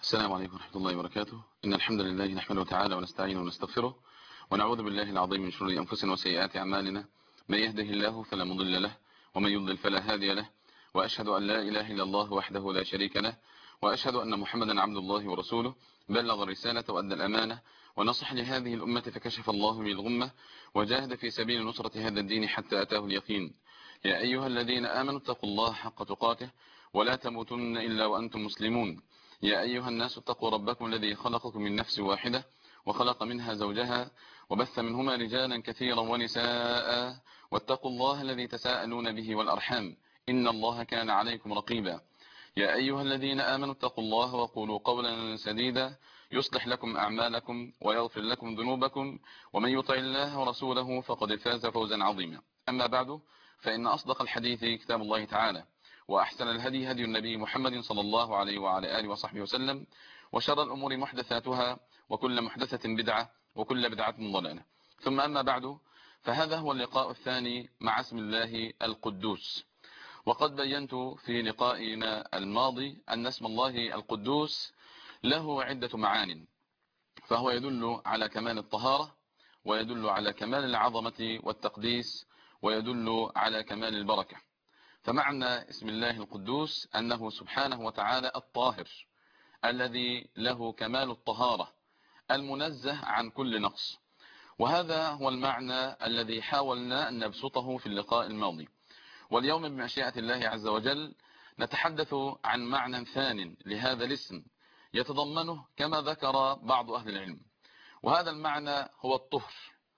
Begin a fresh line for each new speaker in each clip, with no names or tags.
السلام عليكم ورحمة الله وبركاته. إن الحمد لله نحمده تعالى ونستعينه ونستغفره ونعوذ بالله العظيم من شرور أنفسنا وسيئات أعمالنا. من يهده الله فلا مضل له ومن يضلل فلا هادي له، وأشهد أن لا إله إلا الله وحده لا شريك له، وأشهد أن محمدا عبد الله ورسوله. بلغ الرسالة وأدى الأمانة ونصح لهذه الأمة فكشف الله به الغمة وجاهد في سبيل نصرة هذا الدين حتى أتاه اليقين. يا أيها الذين آمنوا اتقوا الله حق تقاته ولا تموتن إلا وأنتم مسلمون. يا أيها الناس اتقوا ربكم الذي خلقكم من نفس واحدة وخلق منها زوجها وبث منهما رجالا كثيرا ونساء، واتقوا الله الذي تساءلون به والأرحام إن الله كان عليكم رقيبا. يا أيها الذين آمنوا اتقوا الله وقولوا قولا سديدا يصلح لكم أعمالكم ويغفر لكم ذنوبكم، ومن يطع الله ورسوله فقد فاز فوزا عظيما. أما بعد، فإن أصدق الحديث كتاب الله تعالى، وأحسن الهدي هدي النبي محمد صلى الله عليه وعلى آله وصحبه وسلم، وشر الأمور محدثاتها وكل محدثة بدعة وكل بدعة ضلالة. ثم أما بعد، فهذا هو اللقاء الثاني مع اسم الله القدوس. وقد بينت في لقائنا الماضي أن اسم الله القدوس له عدة معان، فهو يدل على كمال الطهارة، ويدل على كمال العظمة والتقديس، ويدل على كمال البركة. فمعنى اسم الله القدوس أنه سبحانه وتعالى الطاهر الذي له كمال الطهارة المنزه عن كل نقص. وهذا هو المعنى الذي حاولنا أن نبسطه في اللقاء الماضي. واليوم بمشيئة الله عز وجل نتحدث عن معنى ثان لهذا الاسم يتضمنه كما ذكر بعض أهل العلم، وهذا المعنى هو الطهر.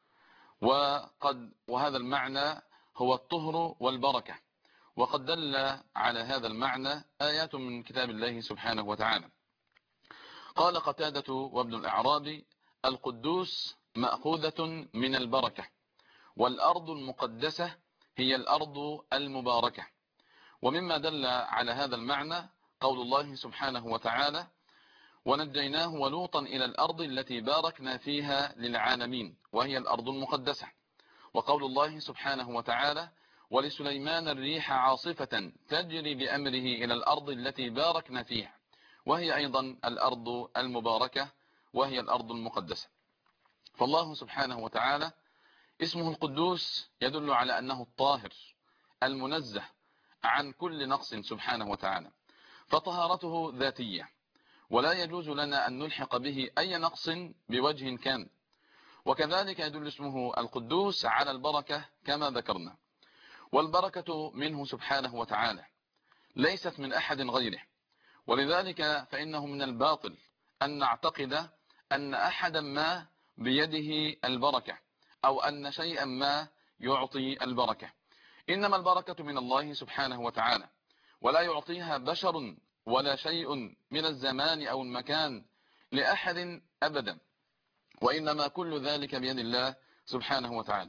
وهذا المعنى هو الطهر والبركة، وقد دل على هذا المعنى آيات من كتاب الله سبحانه وتعالى. قال قتادة وابن الأعرابي: القدوس مأخوذة من البركة، والأرض المقدسة هي الأرض المباركة. ومما دل على هذا المعنى قول الله سبحانه وتعالى: ونجيناه ولوطا إلى الأرض التي باركنا فيها للعالمين وهي الأرض المقدسة. وقول الله سبحانه وتعالى: ولسليمان الريح عاصفة تجري بأمره إلى الأرض التي باركنا فيها وهي أيضا الأرض المباركة وهي الأرض المقدسة. فالله سبحانه وتعالى اسمه القدوس يدل على أنه الطاهر المنزه عن كل نقص سبحانه وتعالى، فطهارته ذاتية ولا يجوز لنا أن نلحق به أي نقص بوجه كان. وكذلك يدل اسمه القدوس على البركة كما ذكرنا، والبركة منه سبحانه وتعالى ليست من أحد غيره. ولذلك فإنه من الباطل أن نعتقد أن أحدا ما بيده البركة أو أن شيئا ما يعطي البركة. إنما البركة من الله سبحانه وتعالى، ولا يعطيها بشر ولا شيء من الزمان أو المكان لأحد أبدا، وإنما كل ذلك بيد الله سبحانه وتعالى.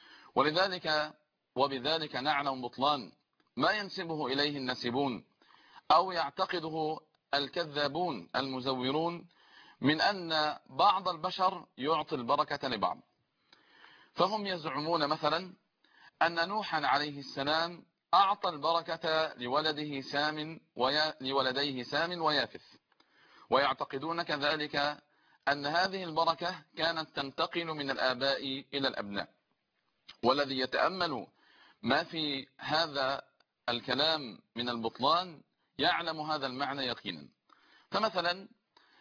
وبذلك نعلم بطلان ما ينسبه إليه الناسبون أو يعتقده الكذابون المزورون من أن بعض البشر يعطي البركة لبعض. فهم يزعمون مثلا أن نوحا عليه السلام أعطى البركة لولديه لولديه سام ويافث، ويعتقدون كذلك أن هذه البركة كانت تنتقل من الآباء إلى الأبناء. والذي يتأمل ما في هذا الكلام من البطلان يعلم هذا المعنى يقينا. فمثلا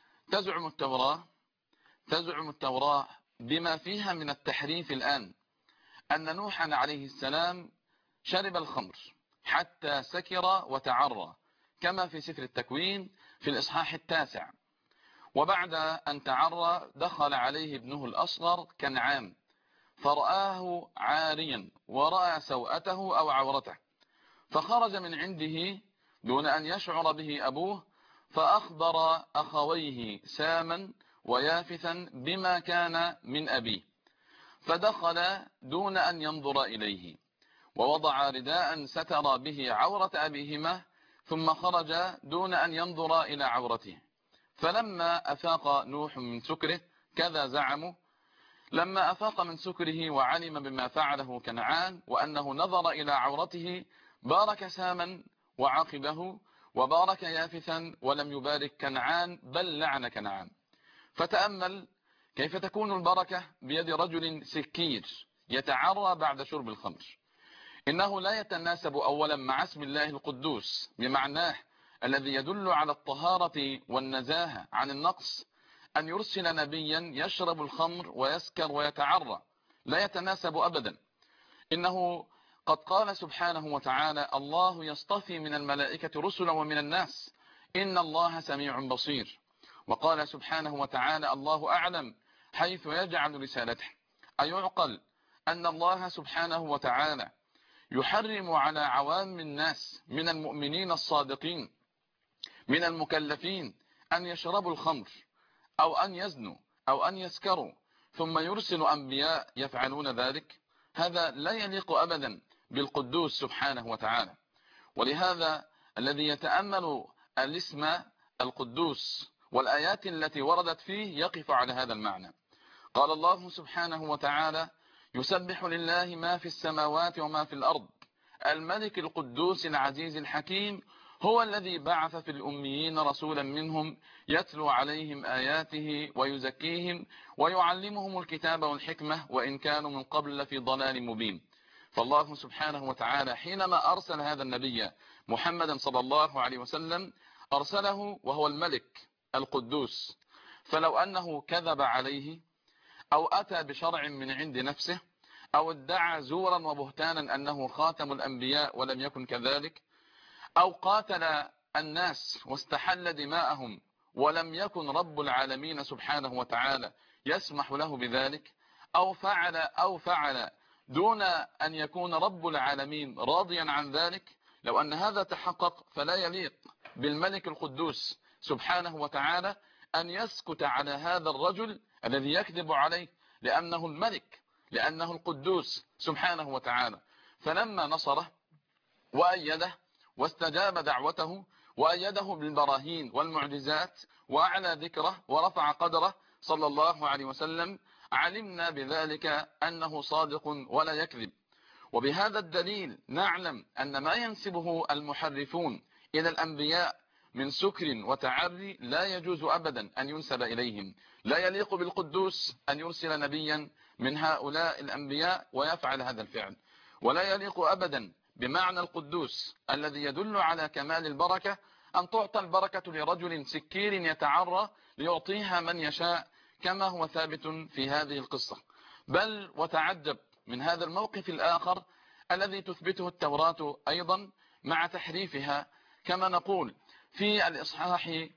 تزعم التوراة بما فيها من التحريف الآن أن نوحا عليه السلام شرب الخمر حتى سكر وتعرى، كما في سفر التكوين في الإصحاح 9. وبعد أن تعرى دخل عليه ابنه الأصغر كنعان فرآه عاريا ورأى سوءته أو عورته، فخرج من عنده دون أن يشعر به أبوه، فأخبر أخويه ساما ويافثا بما كان من أبيه، فدخل دون أن ينظر إليه ووضع رداء ستر به عورة أبيهما، ثم خرج دون أن ينظر إلى عورته. فلما أفاق نوح من سكره، كذا زعموا، لما أفاق من سكره وعلم بما فعله كنعان وأنه نظر إلى عورته بارك ساما وعقبه وبارك يافثا ولم يبارك كنعان بل لعن كنعان. فتأمل كيف تكون البركة بيد رجل سكير يتعرى بعد شرب الخمر. إنه لا يتناسب أولا مع اسم الله القدوس بمعناه الذي يدل على الطهارة والنزاهة عن النقص أن يرسل نبيا يشرب الخمر ويسكر ويتعرى، لا يتناسب أبدا. إنه قد قال سبحانه وتعالى: الله يصطفي من الملائكة رسلا ومن الناس إن الله سميع بصير. وقال سبحانه وتعالى: الله أعلم حيث يجعل رسالته. أيعقل أن الله سبحانه وتعالى يحرم على عوام الناس من المؤمنين الصادقين من المكلفين أن يشربوا الخمر أو أن يزنوا أو أن يسكروا، ثم يرسل أنبياء يفعلون ذلك؟ هذا لا يليق أبدا بالقدوس سبحانه وتعالى. ولهذا الذي يتأمل الاسم القدوس والآيات التي وردت فيه يقف على هذا المعنى. قال الله سبحانه وتعالى: يسبح لله ما في السماوات وما في الأرض الملك القدوس العزيز الحكيم هو الذي بعث في الأميين رسولا منهم يتلو عليهم آياته ويزكيهم ويعلمهم الكتاب والحكمة وإن كانوا من قبل لفي ضلال مبين. فالله سبحانه وتعالى حينما أرسل هذا النبي محمدا صلى الله عليه وسلم أرسله وهو الملك القدوس، فلو أنه كذب عليه أو أتى بشرع من عند نفسه أو ادعى زورا وبهتانا أنه خاتم الأنبياء ولم يكن كذلك، أو قاتل الناس واستحل دماءهم ولم يكن رب العالمين سبحانه وتعالى يسمح له بذلك، أو فعل دون أن يكون رب العالمين راضيا عن ذلك، لو أن هذا تحقق فلا يليق بالملك القدوس سبحانه وتعالى أن يسكت على هذا الرجل الذي يكذب عليه، لأنه الملك، لأنه القدوس سبحانه وتعالى. فلما نصره وأيده واستجاب دعوته وأيده بالبراهين والمعجزات وأعلى ذكره ورفع قدره صلى الله عليه وسلم، علمنا بذلك أنه صادق ولا يكذب. وبهذا الدليل نعلم أن ما ينسبه المحرفون إلى الأنبياء من سكر وتعري لا يجوز أبدا أن ينسب إليهم. لا يليق بالقدوس أن يرسل نبيا من هؤلاء الأنبياء ويفعل هذا الفعل، ولا يليق أبدا بمعنى القدوس الذي يدل على كمال البركة أن تعطى البركة لرجل سكير يتعرى ليعطيها من يشاء كما هو ثابت في هذه القصة. بل وتعجب من هذا الموقف الآخر الذي تثبته التوراة أيضا مع تحريفها، كما نقول في الإصحاح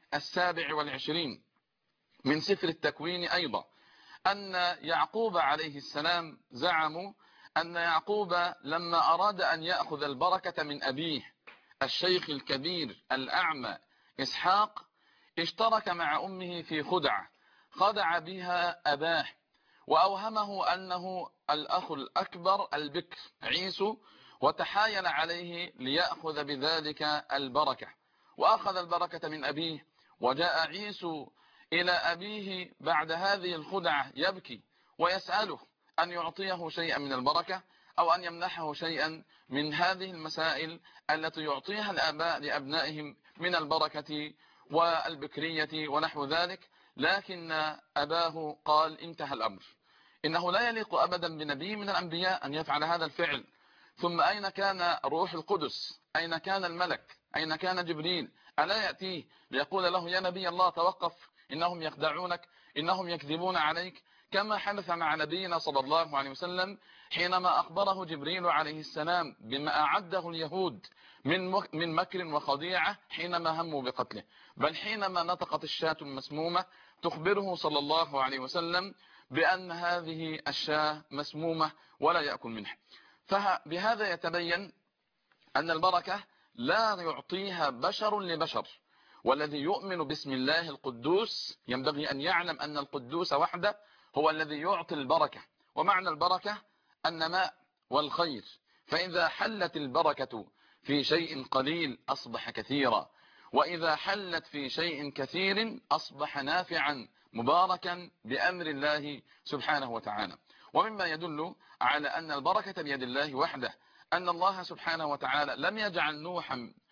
27 من سفر التكوين أيضا أن يعقوب عليه السلام زعموا أن يعقوب لما أراد أن يأخذ البركة من أبيه الشيخ الكبير الأعمى إسحاق اشترك مع أمه في خدع بها أباه وأوهمه أنه الأخ الأكبر البكر عيسو، وتحايل عليه ليأخذ بذلك البركة، وأخذ البركة من أبيه. وجاء عيسو إلى أبيه بعد هذه الخدعة يبكي ويسأله أن يعطيه شيئا من البركة أو أن يمنحه شيئا من هذه المسائل التي يعطيها الآباء لأبنائهم من البركة والبكرية ونحو ذلك. لكن أباه قال: انتهى الأمر، إنه لا يليق أبدا بنبي من الأنبياء أن يفعل هذا الفعل. ثم أين كان روح القدس؟ أين كان الملك؟ أين كان جبريل؟ ألا يأتيه ليقول له: يا نبي الله توقف، إنهم يخدعونك، إنهم يكذبون عليك، كما حدث مع نبينا صلى الله عليه وسلم حينما أخبره جبريل عليه السلام بما أعده اليهود من مكر وخديعة حينما هموا بقتله. بل حينما نطقت الشاة المسمومة تخبره صلى الله عليه وسلم بأن هذه الشاة مسمومة ولا يأكل منها. فبهذا يتبين أن البركة لا يعطيها بشر لبشر، والذي يؤمن باسم الله القدوس ينبغي أن يعلم أن القدوس وحده هو الذي يعطي البركة. ومعنى البركة النماء والخير، فإذا حلت البركة في شيء قليل أصبح كثيرا، وإذا حلت في شيء كثير أصبح نافعا مباركا بأمر الله سبحانه وتعالى. ومما يدل على أن البركة بيد الله وحده أن الله سبحانه وتعالى لم يجعل نوحا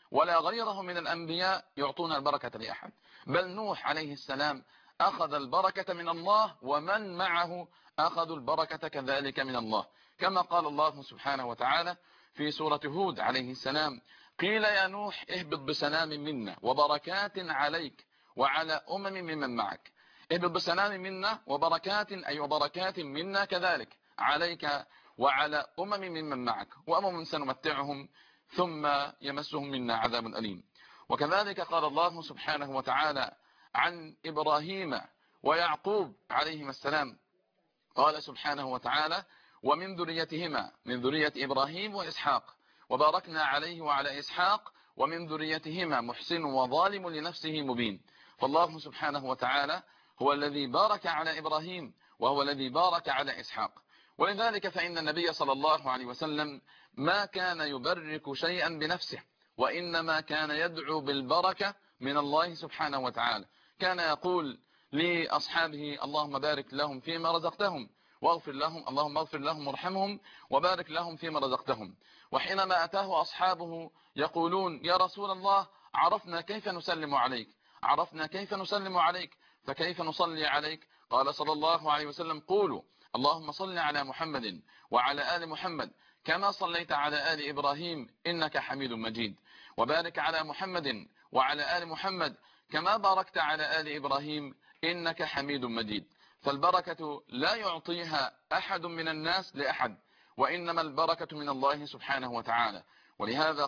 ولا غيره من الأنبياء يعطون البركة لأحد، بل نوح عليه السلام أخذ البركة من الله، ومن معه أخذوا البركة كذلك من الله، كما قال الله سبحانه وتعالى في سورة هود عليه السلام: قيل يا نوح اهبط بسلام منا وبركات عليك وعلى ممن معك. اهبط بسلام منا وبركات، أي وبركات منا كذلك عليك وعلى ممن معك، وأمم سنمتعهم ثم يمسهم منا عذاب أليم. وكذلك قال الله سبحانه وتعالى عن إبراهيم ويعقوب عليهما السلام، قال سبحانه وتعالى: ومن ذريتهما، من ذرية إبراهيم وإسحاق، وباركنا عليه وعلى إسحاق ومن ذريتهما محسن وظالم لنفسه مبين. فالله سبحانه وتعالى هو الذي بارك على إبراهيم، وهو الذي بارك على إسحاق. ولذلك فإن النبي صلى الله عليه وسلم ما كان يبرك شيئا بنفسه، وإنما كان يدعو بالبركة من الله سبحانه وتعالى. كان يقول لأصحابه: اللهم بارك لهم فيما رزقتهم واغفر لهم، اللهم اغفر لهم وارحمهم وبارك لهم فيما رزقتهم. وحينما أتاه أصحابه يقولون: يا رسول الله، عرفنا كيف نسلم عليك، عرفنا كيف نسلم عليك، فكيف نصلي عليك؟ قال صلى الله عليه وسلم: قولوا اللهم صل على محمد وعلى آل محمد كما صليت على آل إبراهيم إنك حميد مجيد، وبارك على محمد وعلى آل محمد كما باركت على آل إبراهيم إنك حميد مجيد. فالبركة لا يعطيها أحد من الناس لأحد، وإنما البركة من الله سبحانه وتعالى. ولهذا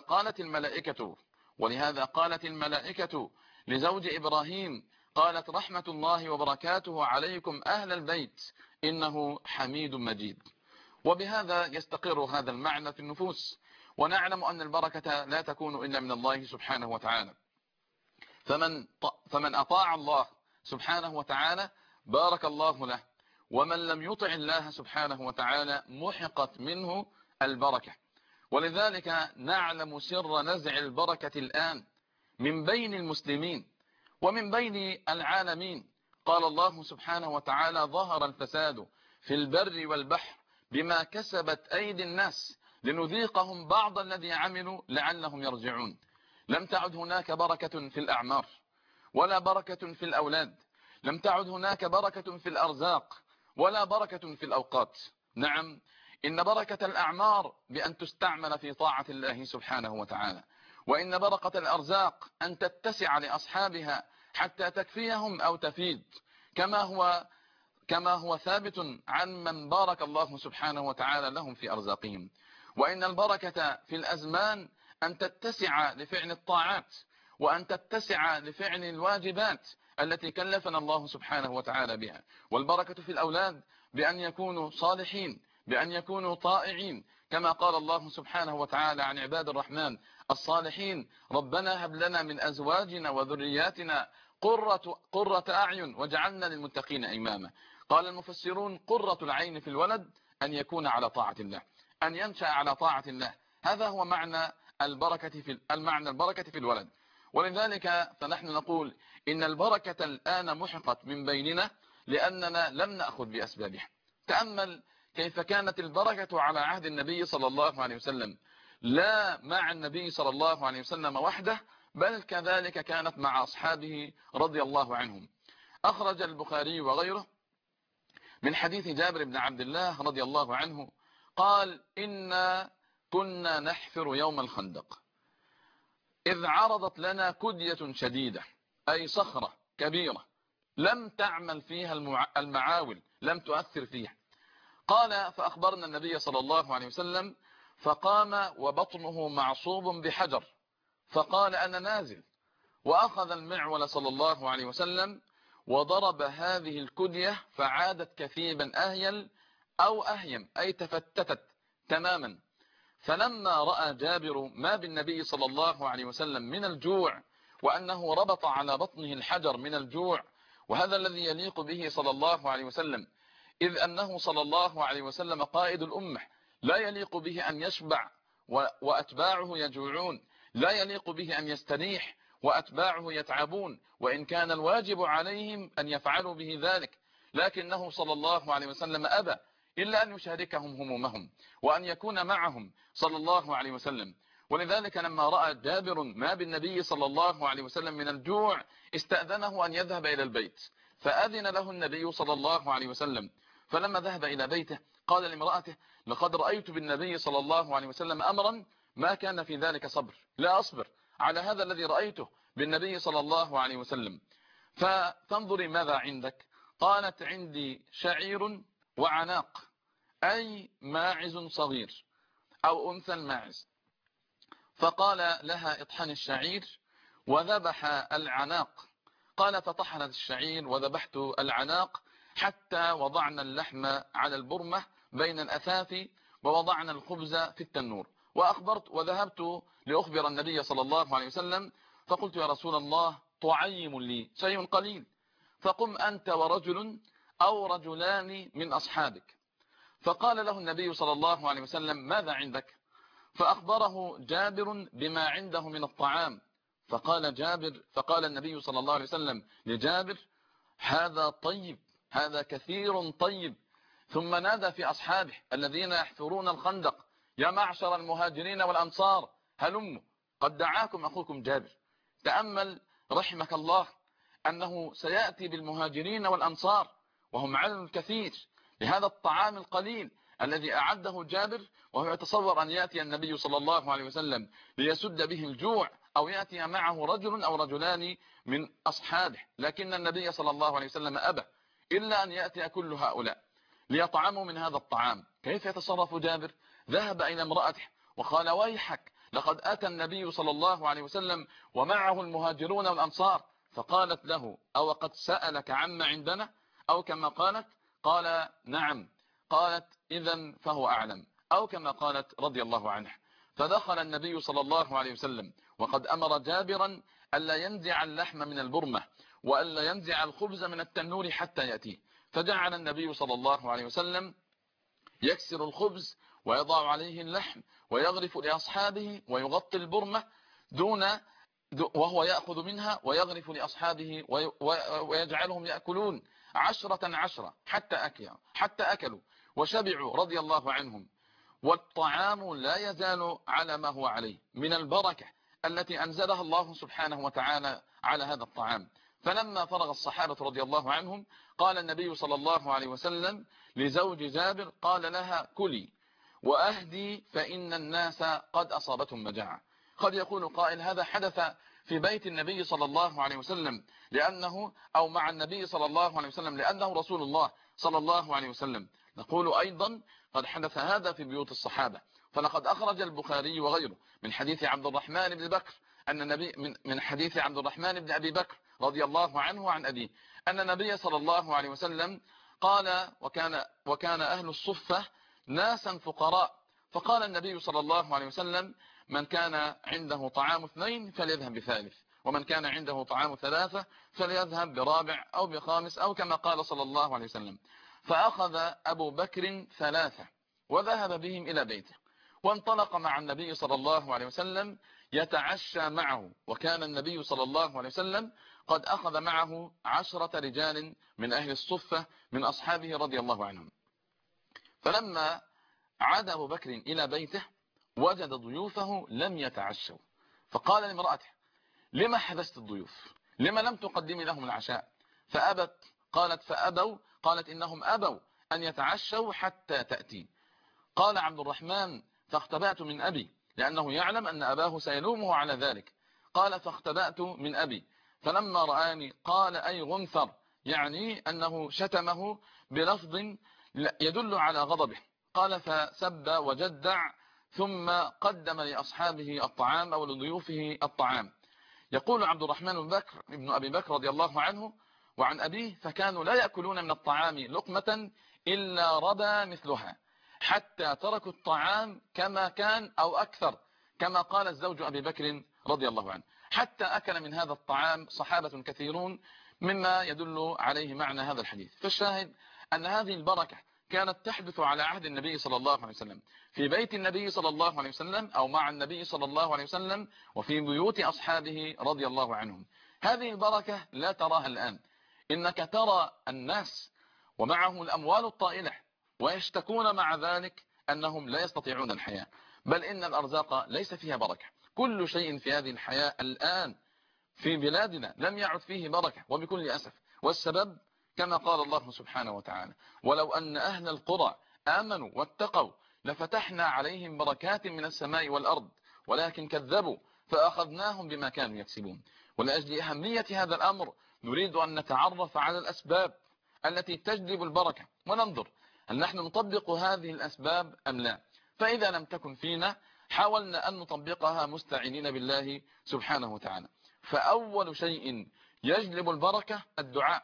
قالت الملائكة لزوج إبراهيم، قالت: رحمة الله وبركاته عليكم أهل البيت إنه حميد مجيد. وبهذا يستقر هذا المعنى في النفوس، ونعلم أن البركة لا تكون إلا من الله سبحانه وتعالى. فمن أطاع الله سبحانه وتعالى بارك الله له، ومن لم يطع الله سبحانه وتعالى محقت منه البركة. ولذلك نعلم سر نزع البركة الآن من بين المسلمين ومن بين العالمين. قال الله سبحانه وتعالى: ظهر الفساد في البر والبحر بما كسبت أيدي الناس لنذيقهم بعض الذي عملوا لعلهم يرجعون. لم تعد هناك بركة في الأعمار، ولا بركة في الأولاد، لم تعد هناك بركة في الأرزاق، ولا بركة في الأوقات. نعم، إن بركة الأعمار بأن تستعمل في طاعة الله سبحانه وتعالى، وإن بركة الأرزاق أن تتسع لأصحابها حتى تكفيهم أو تفيد، كما هو ثابت عن من بارك الله سبحانه وتعالى لهم في أرزاقهم. وإن البركة في الأزمان أن تتسع لفعل الطاعات، وأن تتسع لفعل الواجبات التي كلفنا الله سبحانه وتعالى بها. والبركة في الأولاد بأن يكونوا صالحين، بأن يكونوا طائعين، كما قال الله سبحانه وتعالى عن عباد الرحمن الصالحين: ربنا هب لنا من أزواجنا وذرياتنا قرة أعين واجعلنا للمتقين إماما. قال المفسرون: قرة العين في الولد أن يكون على طاعة الله، أن ينشأ على طاعة الله. هذا هو معنى البركة في الولد. ولذلك فنحن نقول إن البركة الآن محقت من بيننا لأننا لم نأخذ بأسبابها. تأمل كيف كانت البركة على عهد النبي صلى الله عليه وسلم، لا مع النبي صلى الله عليه وسلم وحده، بل كذلك كانت مع أصحابه رضي الله عنهم. أخرج البخاري وغيره من حديث جابر بن عبد الله رضي الله عنه قال: إنا كنا نحفر يوم الخندق إذ عرضت لنا كدية شديدة، أي صخرة كبيرة لم تعمل فيها المعاول، لم تؤثر فيها. قال: فأخبرنا النبي صلى الله عليه وسلم، فقام وبطنه معصوب بحجر، فقال: أنا نازل. وأخذ المعول صلى الله عليه وسلم وضرب هذه الكدية فعادت كثيبا أهيل أو أهيم، أي تفتتت تماما. فلما رأى جابر ما بالنبي صلى الله عليه وسلم من الجوع، وأنه ربط على بطنه الحجر من الجوع، وهذا الذي يليق به صلى الله عليه وسلم، إذ أنه صلى الله عليه وسلم قائد الأمة، لا يليق به أن يشبع وأتباعه يجوعون، لا يليق به أن يستريح وأتباعه يتعبون، وإن كان الواجب عليهم أن يفعلوا به ذلك، لكنه صلى الله عليه وسلم أبى إلا أن يشاركهم همومهم وأن يكون معهم صلى الله عليه وسلم. ولذلك لما رأى جابر ما بالنبي صلى الله عليه وسلم من الجوع استأذنه أن يذهب إلى البيت، فأذن له النبي صلى الله عليه وسلم. فلما ذهب إلى بيته قال لامرأته: لقد رأيت بالنبي صلى الله عليه وسلم أمرا ما كان في ذلك صبر، لا أصبر على هذا الذي رأيته بالنبي صلى الله عليه وسلم. فتنظري ماذا عندك؟ قالت: عندي شعير وعناق، أي ماعز صغير أو أنثى الماعز. فقال لها: اطحن الشعير وذبح العناق. قال: فطحنت الشعير وذبحت العناق حتى وضعنا اللحم على البرمة بين الأثاث ووضعنا الخبز في التنور. وذهبت لأخبر النبي صلى الله عليه وسلم، فقلت: يا رسول الله، طعيم لي شيء قليل، فقم أنت ورجل أو رجلان من أصحابك. فقال له النبي صلى الله عليه وسلم: ماذا عندك؟ فأخبره جابر بما عنده من الطعام. فقال النبي صلى الله عليه وسلم لجابر: هذا طيب، هذا كثير طيب. ثم نادى في أصحابه الذين يحفرون الخندق: يا معشر المهاجرين والأنصار هلموا، قد دعاكم أخوكم جابر. تأمل رحمك الله أنه سيأتي بالمهاجرين والأنصار وهم عدد كثير لهذا الطعام القليل الذي أعده جابر، وهو يتصور أن يأتي النبي صلى الله عليه وسلم ليسد به الجوع، أو يأتي معه رجل أو رجلان من أصحابه. لكن النبي صلى الله عليه وسلم أبى إلا أن يأتي كل هؤلاء ليطعموا من هذا الطعام. كيف يتصرف جابر؟ ذهب إلى امرأته وقال: ويحك، لقد أتى النبي صلى الله عليه وسلم ومعه المهاجرون والأنصار. فقالت له: أو قد سألك عما عندنا؟ أو كما قالت. قال: نعم. قالت: إذن فهو أعلم، أو كما قالت رضي الله عنه. فدخل النبي صلى الله عليه وسلم وقد أمر جابرا ألا ينزع اللحم من البرمة وألا ينزع الخبز من التنور حتى يأتيه. فجعل النبي صلى الله عليه وسلم يكسر الخبز ويضع عليه اللحم ويغرف لأصحابه ويغطي البرمة وهو يأخذ منها ويغرف لأصحابه ويجعلهم يأكلون 10 حتى أكلوا وشبعوا رضي الله عنهم. والطعام لا يزال على ما هو عليه من البركة التي أنزلها الله سبحانه وتعالى على هذا الطعام. فلما فرغ الصحابة رضي الله عنهم قال النبي صلى الله عليه وسلم لزوج جابر، قال لها: كلي وأهدي فإن الناس قد أصابتهم مجاعة. قد يقول قائل: هذا حدث في بيت النبي صلى الله عليه وسلم أو مع النبي صلى الله عليه وسلم لأنه رسول الله صلى الله عليه وسلم. نقول أيضا قد حدث هذا في بيوت الصحابة. فلقد أخرج البخاري وغيره من حديث عبد الرحمن بن بكر من حديث عبد الرحمن بن أبي بكر رضي الله عنه وعن أبيه أن النبي صلى الله عليه وسلم قال: وكان أهل الصفة ناسا فقراء. فقال النبي صلى الله عليه وسلم: من كان عنده طعام 2 فليذهب ب3، ومن كان عنده طعام 3 فليذهب ب4 أو ب5، أو كما قال صلى الله عليه وسلم. فأخذ أبو بكر 3 وذهب بهم إلى بيته، وانطلق مع النبي صلى الله عليه وسلم يتعشى معه. وكان النبي صلى الله عليه وسلم قد أخذ معه 10 رجال من أهل الصفة من أصحابه رضي الله عنهم. فلما عاد أبو بكر إلى بيته وجد ضيوفه لم يتعشوا، فقال لامرأته: لما حبست الضيوف؟ لما لم تقدمي لهم العشاء؟ فأبت. قالت: فأبوا. قالت: إنهم أبوا أن يتعشوا حتى تأتي. قال عبد الرحمن: فاختبأت من أبي، لأنه يعلم أن أباه سيلومه على ذلك. قال: فاختبأت من أبي، فلما رآني قال: أي غنثر، يعني أنه شتمه بلفظ يدل على غضبه. قال: فسب وجدع، ثم قدم لأصحابه الطعام أو لضيوفه الطعام. يقول عبد الرحمن بن أبي بكر رضي الله عنه وعن أبيه: فكانوا لا يأكلون من الطعام لقمة إلا ربى مثلها، حتى تركوا الطعام كما كان أو أكثر، كما قال الزوج أبي بكر رضي الله عنه. حتى أكل من هذا الطعام صحابة كثيرون، مما يدل عليه معنى هذا الحديث. فالشاهد أن هذه البركة كانت تحدث على عهد النبي صلى الله عليه وسلم في بيت النبي صلى الله عليه وسلم أو مع النبي صلى الله عليه وسلم وفي بيوت أصحابه رضي الله عنهم. هذه البركة لا تراها الآن. إنك ترى الناس ومعهم الأموال الطائلة ويشتكون مع ذلك أنهم لا يستطيعون الحياة. بل إن الأرزاق ليس فيها بركة. كل شيء في هذه الحياة الآن في بلادنا لم يعد فيه بركة، وبكل أسف. والسبب كما قال الله سبحانه وتعالى: ولو أن أهل القرى آمنوا واتقوا لفتحنا عليهم بركات من السماء والأرض ولكن كذبوا فأخذناهم بما كانوا يكسبون. ولأجل أهمية هذا الأمر نريد أن نتعرف على الأسباب التي تجلب البركة، وننظر هل نحن نطبق هذه الأسباب أم لا. فإذا لم تكن فينا حاولنا أن نطبقها مستعينين بالله سبحانه وتعالى. فأول شيء يجلب البركة الدعاء.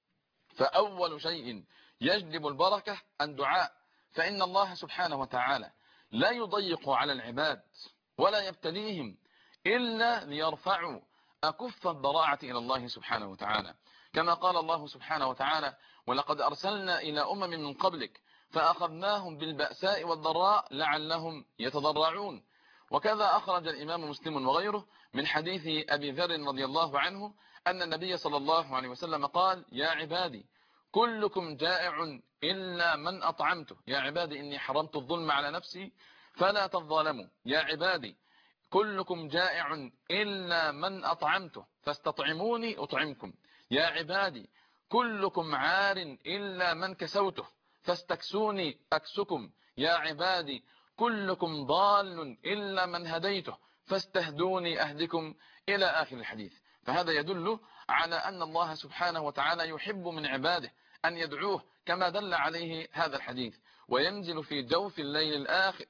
فأول شيء يجلب البركة الدعاء. فإن الله سبحانه وتعالى لا يضيق على العباد ولا يبتليهم إلا ليرفعوا أكف الضراعة إلى الله سبحانه وتعالى، كما قال الله سبحانه وتعالى: ولقد أرسلنا إلى أمم من قبلك فأخذناهم بالبأساء والضراء لعلهم يتضرعون. وكذا أخرج الإمام مسلم وغيره من حديث أبي ذر رضي الله عنه أن النبي صلى الله عليه وسلم قال: يا عبادي كلكم جائع إلا من أطعمته، يا عبادي إني حرمت الظلم على نفسي فلا تظالموا، يا عبادي كلكم جائع إلا من أطعمته فاستطعموني أطعمكم، يا عبادي كلكم عار إلا من كسوته فاستكسوني أكسكم، يا عبادي كلكم ضال إلا من هديته فاستهدوني أهدكم، إلى آخر الحديث. فهذا يدل على أن الله سبحانه وتعالى يحب من عباده أن يدعوه كما دل عليه هذا الحديث. وينزل في جوف الليل الآخر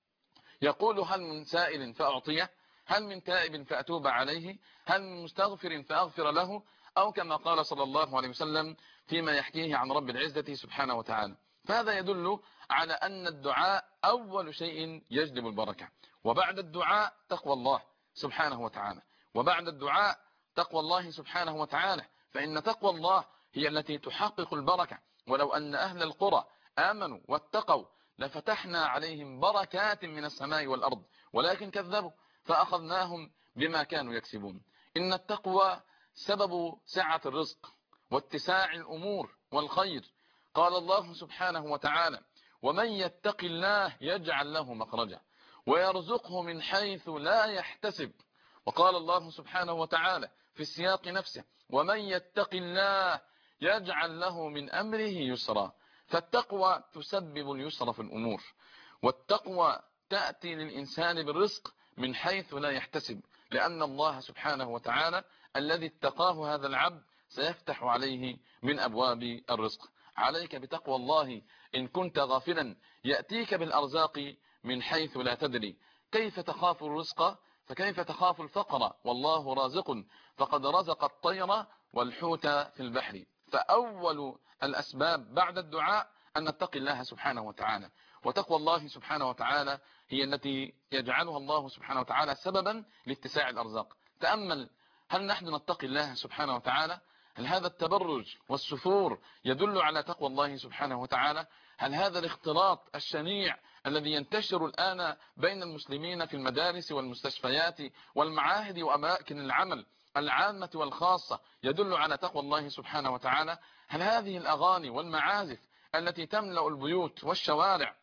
يقول: هل من سائل فأعطيه، هل من تائب فأتوب عليه، هل من مستغفر فأغفر له، أو كما قال صلى الله عليه وسلم فيما يحكيه عن رب العزة سبحانه وتعالى. فهذا يدل على أن الدعاء أول شيء يجلب البركة. وبعد الدعاء تقوى الله سبحانه وتعالى، وبعد الدعاء تقوى الله سبحانه وتعالى، فإن تقوى الله هي التي تحقق البركة. ولو أن أهل القرى آمنوا واتقوا لفتحنا عليهم بركات من السماء والأرض ولكن كذبوا فأخذناهم بما كانوا يكسبون. إن التقوى سبب سعة الرزق واتساع الأمور والخير. قال الله سبحانه وتعالى: ومن يتق الله يجعل له مخرجا ويرزقه من حيث لا يحتسب. وقال الله سبحانه وتعالى في السياق نفسه: ومن يتق الله يجعل له من أمره يسرا. فالتقوى تسبب اليسر في الأمور، والتقوى تأتي للإنسان بالرزق من حيث لا يحتسب، لأن الله سبحانه وتعالى الذي اتقاه هذا العبد سيفتح عليه من أبواب الرزق. عليك بتقوى الله إن كنت غافلا يأتيك بالأرزاق من حيث لا تدري. كيف تخاف الرزق فكيف تخاف الفقر والله رازق فقد رزق الطير والحوت في البحر. فأول الأسباب بعد الدعاء أن نتقي الله سبحانه وتعالى. وتقوى الله سبحانه وتعالى هي التي يجعلها الله سبحانه وتعالى سببا لاتساع الأرزاق. تأمل، هل نحن نتقي الله سبحانه وتعالى؟ هل هذا التبرج والسفور يدل على تقوى الله سبحانه وتعالى؟ هل هذا الاختلاط الشنيع الذي ينتشر الآن بين المسلمين في المدارس والمستشفيات والمعاهد وأماكن العمل العامة والخاصة يدل على تقوى الله سبحانه وتعالى؟ هل هذه الأغاني والمعازف التي تملأ البيوت والشوارع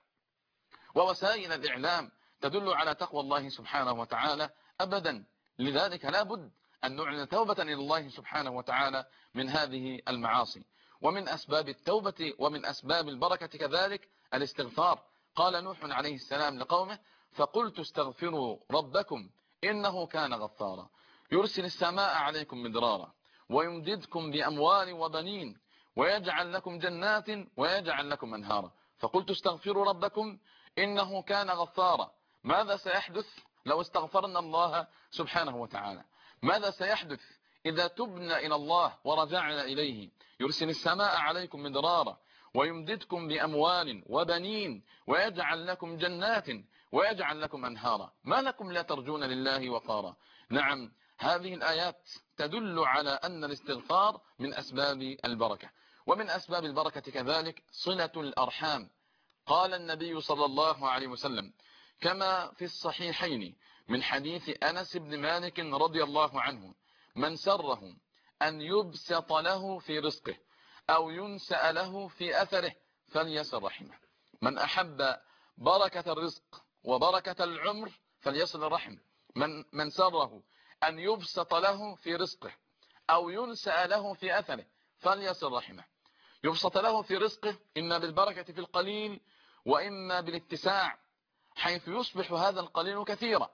ووسائل الإعلام تدل على تقوى الله سبحانه وتعالى؟ أبدا. لذلك لا بد أن نعلن توبة إلى الله سبحانه وتعالى من هذه المعاصي. ومن أسباب التوبة ومن أسباب البركة كذلك الاستغفار. قال نوح عليه السلام لقومه: فقلت استغفروا ربكم إنه كان غفارا يرسل السماء عليكم مدرارا ويمددكم بأموال وبنين ويجعل لكم جنات ويجعل لكم أنهارا. فقلت استغفروا ربكم إنه كان غفارا. ماذا سيحدث لو استغفرنا الله سبحانه وتعالى؟ ماذا سيحدث إذا تبنا إلى الله ورجعنا إليه؟ يرسل السماء عليكم مدرارا ويمددكم بأموال وبنين ويجعل لكم جنات ويجعل لكم أنهارا. ما لكم لا ترجون لله وقارا؟ نعم، هذه الآيات تدل على أن الاستغفار من أسباب البركة. ومن أسباب البركة كذلك صلة الأرحام. قال النبي صلى الله عليه وسلم كما في الصحيحين من حديث أنس بن مالك رضي الله عنه: من سره أن يبسط له في رزقه أو ينسأ له في أثره فليصل رحمه. من أحب بركة الرزق وبركة العمر فليصل الرحم. من سره أن يبسط له في رزقه أو ينسأ له في أثره فليصل رحمه. يبسط له في رزقه إما بالبركة في القليل وإما بالاتساع، حيث يصبح هذا القليل كثيرا.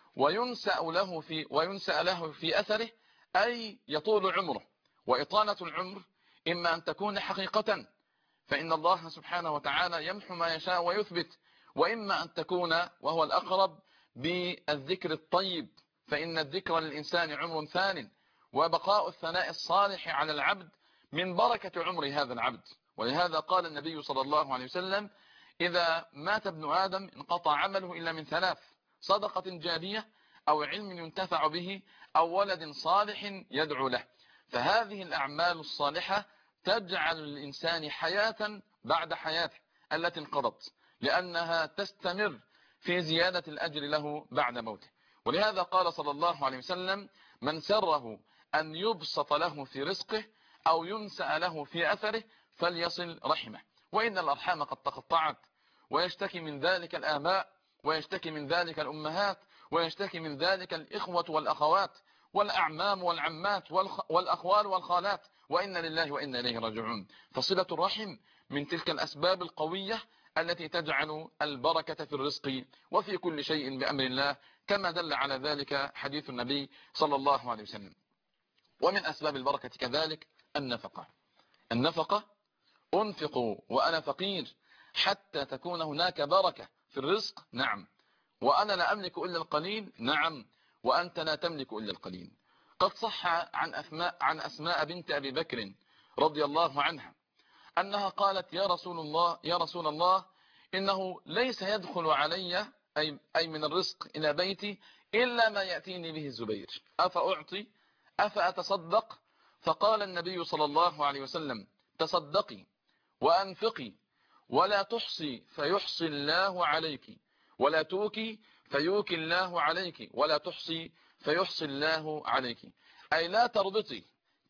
وينسأ له في أثره، أي يطول عمره. وإطالة العمر إما أن تكون حقيقة، فإن الله سبحانه وتعالى يمحو ما يشاء ويثبت، وإما أن تكون، وهو الأقرب، بالذكر الطيب، فإن الذكر للإنسان عمر ثان، وبقاء الثناء الصالح على العبد من بركة عمر هذا العبد. ولهذا قال النبي صلى الله عليه وسلم: إذا مات ابن آدم انقطع عمله إلا من ثلاث: صدقة جارية، أو علم ينتفع به، أو ولد صالح يدعو له. فهذه الأعمال الصالحة تجعل للإنسان حياة بعد حياته التي انقضت، لأنها تستمر في زيادة الأجر له بعد موته. ولهذا قال صلى الله عليه وسلم: من سره أن يبسط له في رزقه أو ينسأ له في أثره فليصل رحمه. وإن الأرحام قد تقطعت، ويشتكي من ذلك الآباء، ويشتكي من ذلك الأمهات، ويشتكي من ذلك الإخوة والأخوات والأعمام والعمات والأخوال والخالات، وإن لله وإنا إليه راجعون. فصلة الرحم من تلك الأسباب القوية التي تجعل البركة في الرزق وفي كل شيء بأمر الله، كما دل على ذلك حديث النبي صلى الله عليه وسلم. ومن أسباب البركة كذلك النفقة. أنفقوا وأنا فقير حتى تكون هناك بركة في الرزق، نعم. وأنا لا أملك إلا القليل، نعم. وأنت لا تملك إلا القليل. قد صح عن أسماء بنت أبي بكر رضي الله عنها أنها قالت: يا رسول الله إنه ليس يدخل علي أي من الرزق إلى بيتي إلا ما يأتيني به الزبير، أفأعطي أفأتصدق؟ فقال النبي صلى الله عليه وسلم: تصدقي وأنفقي ولا تحصي فيحصي الله عليك، ولا توكي فيوكي الله عليك، ولا تحصي فيحصي الله عليك. أي لا تربطي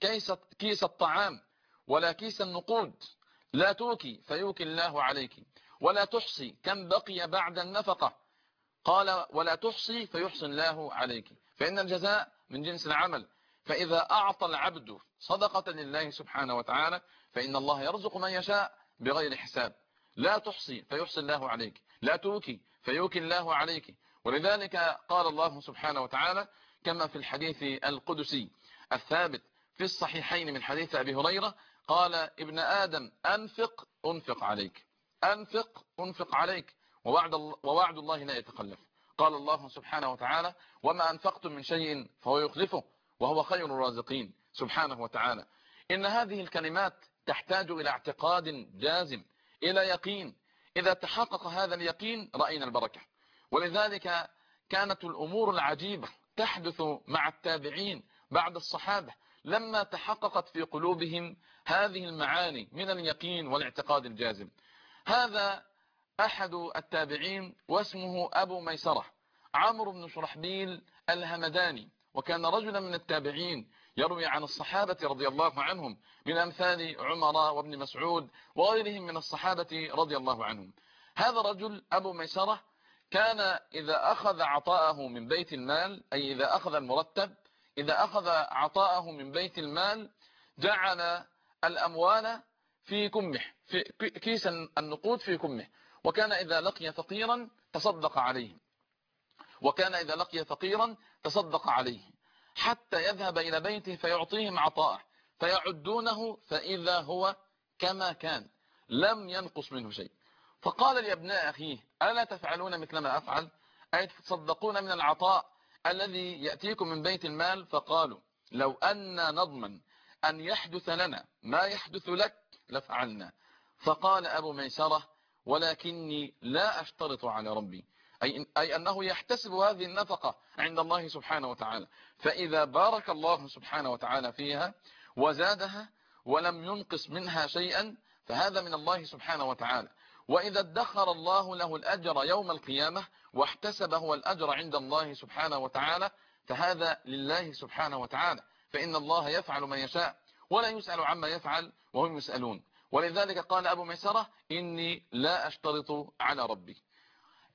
كيس الطعام ولا كيس النقود، لا توكي فيوكي الله عليك، ولا تحصي كم بقي بعد النفقة، قال ولا تحصي فيحصي الله عليك، فإن الجزاء من جنس العمل. فإذا أعطى العبد صدقة لله سبحانه وتعالى فإن الله يرزق من يشاء بغير حساب. لا تحصي فيحصي الله عليك، لا توكي فيوكي الله عليك. ولذلك قال الله سبحانه وتعالى كما في الحديث القدسي الثابت في الصحيحين من حديث أبي هريرة قال: ابن آدم أنفق أنفق عليك، أنفق أنفق عليك، ووعد الله لا يتخلف. قال الله سبحانه وتعالى: وما أنفقتم من شيء فهو يخلفه وهو خير الرازقين سبحانه وتعالى. إن هذه الكلمات تحتاج إلى اعتقاد جازم، إلى يقين. إذا تحقق هذا اليقين رأينا البركة. ولذلك كانت الأمور العجيبة تحدث مع التابعين بعد الصحابة لما تحققت في قلوبهم هذه المعاني من اليقين والاعتقاد الجازم. هذا أحد التابعين واسمه أبو ميسرة، عمرو بن شرحبيل الهمداني، وكان رجلا من التابعين يروي عن الصحابة رضي الله عنهم من أمثال عمر وابن مسعود وغيرهم من الصحابة رضي الله عنهم. هذا الرجل أبو ميسرة كان إذا أخذ عطاءه من بيت المال، أي إذا أخذ المرتب، إذا أخذ عطاءه من بيت المال جعل الأموال في كمه، في كيس النقود في كمه، وكان إذا لقي فقيرا تصدق عليه، وكان إذا لقي فقيرا تصدق عليه، حتى يذهب إلى بيته فيعطيهم عطاءه فيعدونه فإذا هو كما كان لم ينقص منه شيء. فقال لأبناء أخيه: ألا تفعلون مثل ما أفعل؟ أي تتصدقون من العطاء الذي يأتيكم من بيت المال؟ فقالوا: لو أن نضمن أن يحدث لنا ما يحدث لك لفعلنا. فقال أبو ميسرة: ولكني لا أشترط على ربي، أي أنه يحتسب هذه النفقة عند الله سبحانه وتعالى، فإذا بارك الله سبحانه وتعالى فيها وزادها ولم ينقص منها شيئا فهذا من الله سبحانه وتعالى. وإذا ادخر الله له الأجر يوم القيامة واحتسبه الأجر عند الله سبحانه وتعالى فهذا لله سبحانه وتعالى، فإن الله يفعل ما يشاء ولا يسأل عما يفعل وهم يسألون. ولذلك قال أبو ميسرة: إني لا أشترط على ربي.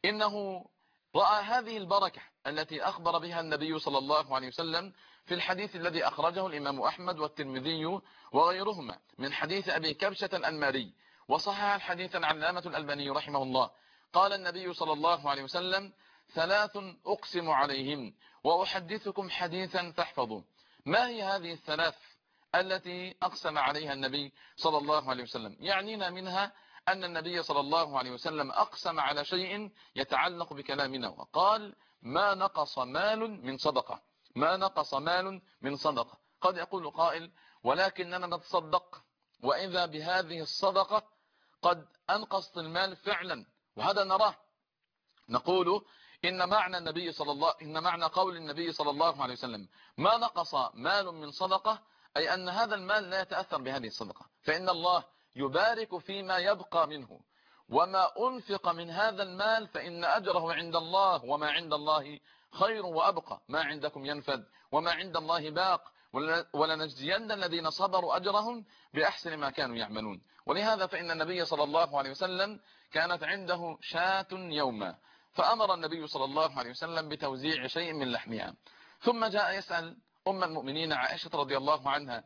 إنه رأى هذه البركة التي أخبر بها النبي صلى الله عليه وسلم في الحديث الذي أخرجه الإمام أحمد والترمذي وغيرهما من حديث أبي كبشة الأنماري، وصحح الحديث العلامة الألباني رحمه الله. قال النبي صلى الله عليه وسلم: ثلاث أقسم عليهم وأحدثكم حديثا فاحفظوا. ما هي هذه الثلاث التي أقسم عليها النبي صلى الله عليه وسلم؟ يعنينا منها أن النبي صلى الله عليه وسلم أقسم على شيء يتعلق بكلامنا، وقال: ما نقص مال من صدقة، ما نقص مال من صدقة. قد يقول قائل: ولكننا نتصدق وإذا بهذه الصدقة قد أنقصت المال فعلا، وهذا نراه. نقول إن معنى قول النبي صلى الله عليه وسلم ما نقص مال من صدقة، أي أن هذا المال لا يتأثر بهذه الصدقة، فإن الله يبارك فيما يبقى منه، وما أنفق من هذا المال فإن أجره عند الله، وما عند الله خير وأبقى. ما عندكم ينفد وما عند الله باق، ولنجزين الذين صبروا أجرهم بأحسن ما كانوا يعملون. ولهذا فإن النبي صلى الله عليه وسلم كانت عنده شاة يوما، فأمر النبي صلى الله عليه وسلم بتوزيع شيء من لحمها، ثم جاء يسأل أم المؤمنين عائشة رضي الله عنها: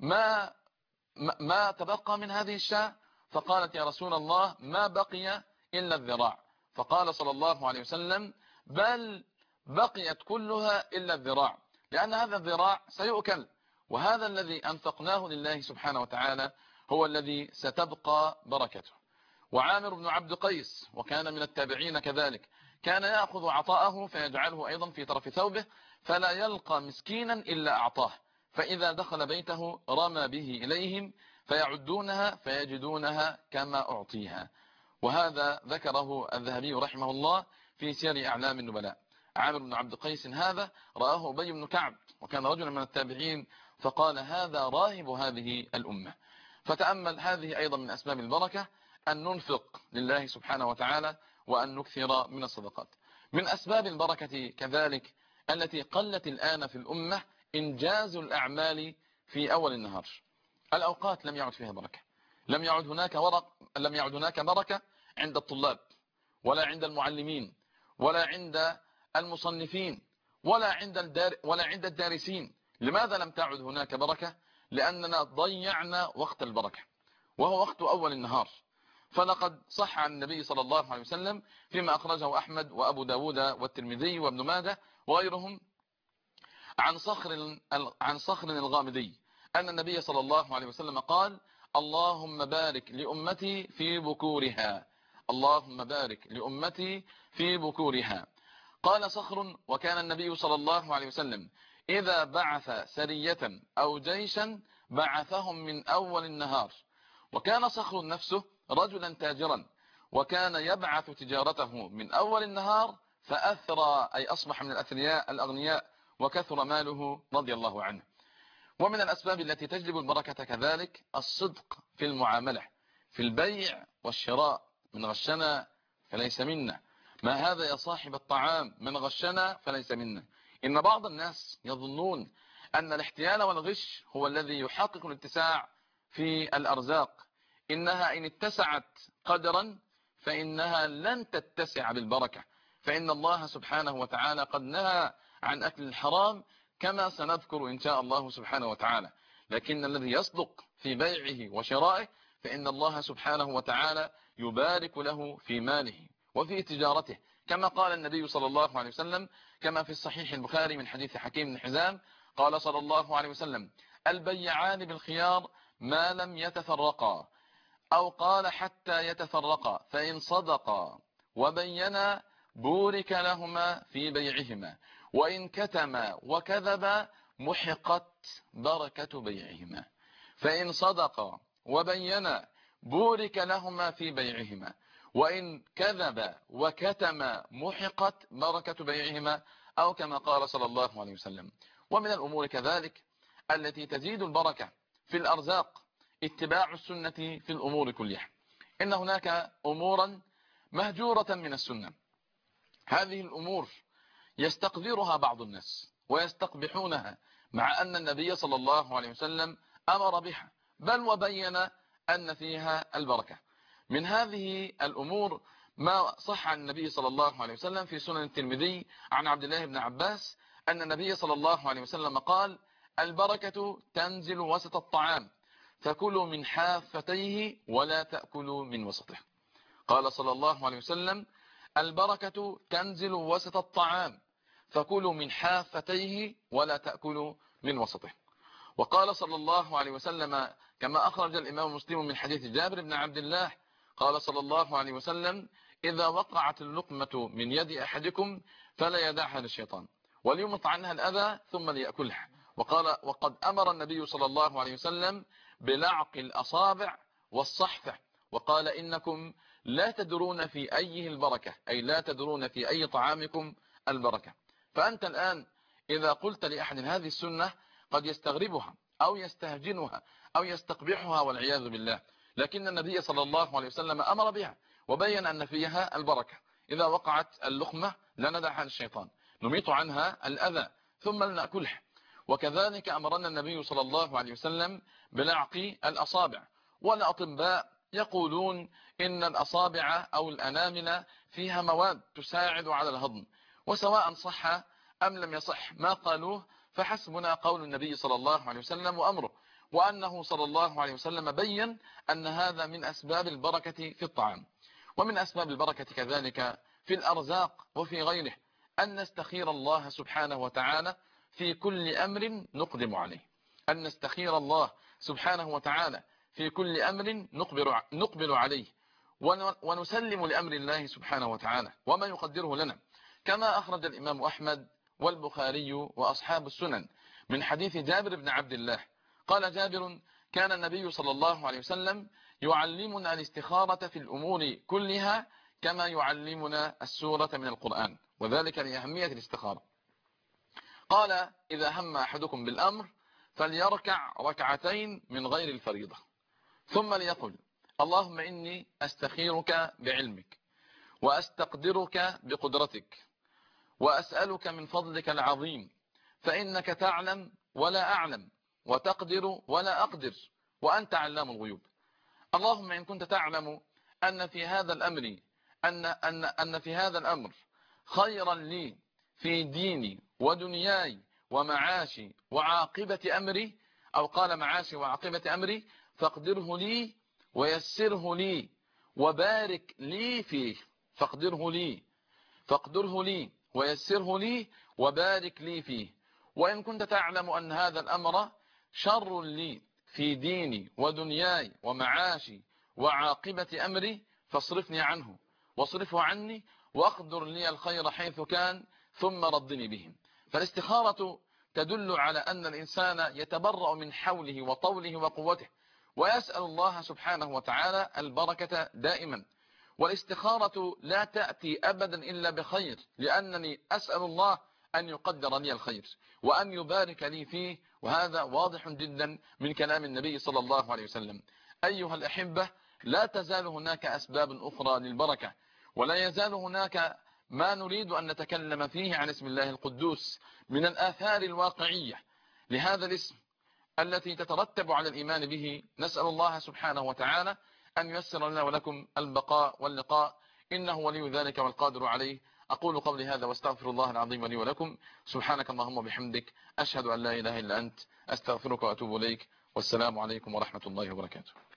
ما تبقى من هذه الشاة؟ فقالت: يا رسول الله ما بقي إلا الذراع. فقال صلى الله عليه وسلم: بل بقيت كلها إلا الذراع، لأن هذا الذراع سيؤكل، وهذا الذي أنفقناه لله سبحانه وتعالى هو الذي ستبقى بركته. وعامر بن عبد قيس، وكان من التابعين كذلك، كان يأخذ عطاءه فيجعله أيضا في طرف ثوبه، فلا يلقى مسكينا إلا أعطاه، فإذا دخل بيته رمى به إليهم فيعدونها فيجدونها كما أعطيها. وهذا ذكره الذهبي رحمه الله في سير أعلام النبلاء. عامر بن عبد قيس هذا رآه أبي بن كعب، وكان رجلا من التابعين، فقال: هذا راهب هذه الأمة. فتأمل، هذه أيضا من أسباب البركة أن ننفق لله سبحانه وتعالى وأن نكثر من الصدقات. من أسباب البركة كذلك التي قلت الآن في الأمة إنجاز الأعمال في أول النهار. الأوقات لم يعد فيها بركة، لم يعد هناك بركة عند الطلاب، ولا عند المعلمين، ولا عند المصنفين، ولا عند الدارسين. لماذا لم تعد هناك بركة؟ لأننا ضيعنا وقت البركة، وهو وقت أول النهار. فلقد صح عن النبي صلى الله عليه وسلم فيما أخرجه أحمد وأبو داود والترمذي وابن ماجه وغيرهم عن صخر الغامدي أن النبي صلى الله عليه وسلم قال: اللهم بارك لأمتي في بكورها، اللهم بارك لأمتي في بكورها. قال صخر: وكان النبي صلى الله عليه وسلم إذا بعث سرية أو جيشا بعثهم من أول النهار. وكان صخر نفسه رجلا تاجرا، وكان يبعث تجارته من أول النهار فأثرى، أي أصبح من الأثرياء الأغنياء، وكثر ماله رضي الله عنه. ومن الأسباب التي تجلب البركة كذلك الصدق في المعاملة، في البيع والشراء. من غشنا فليس منا. ما هذا يا صاحب الطعام؟ من غشنا فليس منا. إن بعض الناس يظنون أن الاحتيال والغش هو الذي يحقق الاتساع في الأرزاق. إنها إن اتسعت قدرا فإنها لن تتسع بالبركة، فإن الله سبحانه وتعالى قد نهى عن أكل الحرام، كما سنذكر إن شاء الله سبحانه وتعالى. لكن الذي يصدق في بيعه وشرائه فإن الله سبحانه وتعالى يبارك له في ماله وفي تجارته، كما قال النبي صلى الله عليه وسلم كما في الصحيح البخاري من حديث حكيم بن حزام قال صلى الله عليه وسلم: البيعان بالخيار ما لم يتفرقا، أو قال حتى يتفرقا، فإن صدقا وبينا بورك لهما في بيعهما، وإن كتما وكذبا محقت بركة بيعهما. فإن صدقا وبينا بورك لهما في بيعهما، وإن كذب وكتم محقت بركة بيعهما، أو كما قال صلى الله عليه وسلم. ومن الأمور كذلك التي تزيد البركة في الأرزاق اتباع السنة في الأمور كلها. إن هناك أمورا مهجورة من السنة، هذه الأمور يستقذرها بعض الناس ويستقبحونها، مع أن النبي صلى الله عليه وسلم أمر بها بل وبين أن فيها البركة. من هذه الأمور ما صح عن النبي صلى الله عليه وسلم في سنن الترمذي عن عبد الله بن عباس أن النبي صلى الله عليه وسلم قال: البركة تنزل وسط الطعام، فكلوا من حافتيه ولا تأكلوا من وسطه. قال صلى الله عليه وسلم: البركة تنزل وسط الطعام، فكلوا من حافتيه ولا تأكلوا من وسطه. وقال صلى الله عليه وسلم كما أخرج الإمام مسلم من حديث جابر بن عبد الله قال صلى الله عليه وسلم: إذا وقعت اللقمة من يد أحدكم فلا يدعها للشيطان وليمط عنها الأذى ثم ليأكلها. وقد أمر النبي صلى الله عليه وسلم بلعق الأصابع والصحفة، وقال: إنكم لا تدرون في أيه البركة، أي لا تدرون في أي طعامكم البركة. فأنت الآن إذا قلت لأحد هذه السنة قد يستغربها أو يستهجنها أو يستقبحها والعياذ بالله، لكن النبي صلى الله عليه وسلم أمر بها وبين أن فيها البركة. إذا وقعت اللقمة لا ندعها للشيطان، نميط عنها الأذى ثم لنأكلها. وكذلك أمرنا النبي صلى الله عليه وسلم بلعق الأصابع. والأطباء يقولون إن الأصابع أو الأنامل فيها مواد تساعد على الهضم، وسواء صح أم لم يصح ما قالوه فحسبنا قول النبي صلى الله عليه وسلم وأمره، وأنه صلى الله عليه وسلم بين أن هذا من أسباب البركة في الطعام. ومن أسباب البركة كذلك في الأرزاق وفي غيره أن نستخير الله سبحانه وتعالى في كل أمر نقدم عليه، أن نستخير الله سبحانه وتعالى في كل أمر نقبل عليه ونسلم لأمر الله سبحانه وتعالى وما يقدره لنا، كما أخرج الإمام أحمد والبخاري وأصحاب السنن من حديث جابر بن عبد الله قال جابر: كان النبي صلى الله عليه وسلم يعلمنا الاستخارة في الأمور كلها كما يعلمنا السورة من القرآن، وذلك لأهمية الاستخارة. قال: إذا هم أحدكم بالأمر فليركع ركعتين من غير الفريضة، ثم ليقل: اللهم إني أستخيرك بعلمك وأستقدرك بقدرتك وأسألك من فضلك العظيم، فإنك تعلم ولا أعلم وتقدر ولا أقدر وأنت علام الغيوب. اللهم إن كنت تعلم أن في هذا الأمر أن في هذا الأمر خيرا لي في ديني ودنياي ومعاشي وعاقبة أمري، أو قال معاشي وعاقبة أمري، فاقدره لي ويسره لي وبارك لي فيه. فاقدره لي ويسره لي وبارك لي فيه. وإن كنت تعلم أن هذا الأمر شر لي في ديني ودنياي ومعاشي وعاقبة أمري، فاصرفني عنه واصرفه عني واقدر لي الخير حيث كان ثم ردني بهم. فالاستخارة تدل على أن الإنسان يتبرأ من حوله وطوله وقوته ويسأل الله سبحانه وتعالى البركة دائما. والاستخارة لا تأتي أبدا إلا بخير، لأنني أسأل الله أن يقدر لي الخير وأن يبارك لي فيه، وهذا واضح جدا من كلام النبي صلى الله عليه وسلم. أيها الأحبة، لا تزال هناك أسباب أخرى للبركة، ولا يزال هناك ما نريد أن نتكلم فيه عن اسم الله القدوس من الآثار الواقعية لهذا الاسم التي تترتب على الإيمان به. نسأل الله سبحانه وتعالى أن ييسر لنا ولكم البقاء واللقاء، إنه ولي ذلك والقادر عليه. أقول قولي هذا واستغفر الله العظيم لي ولكم. سبحانك اللهم وبحمدك، أشهد أن لا إله إلا أنت، أستغفرك وأتوب إليك، والسلام عليكم ورحمة الله وبركاته.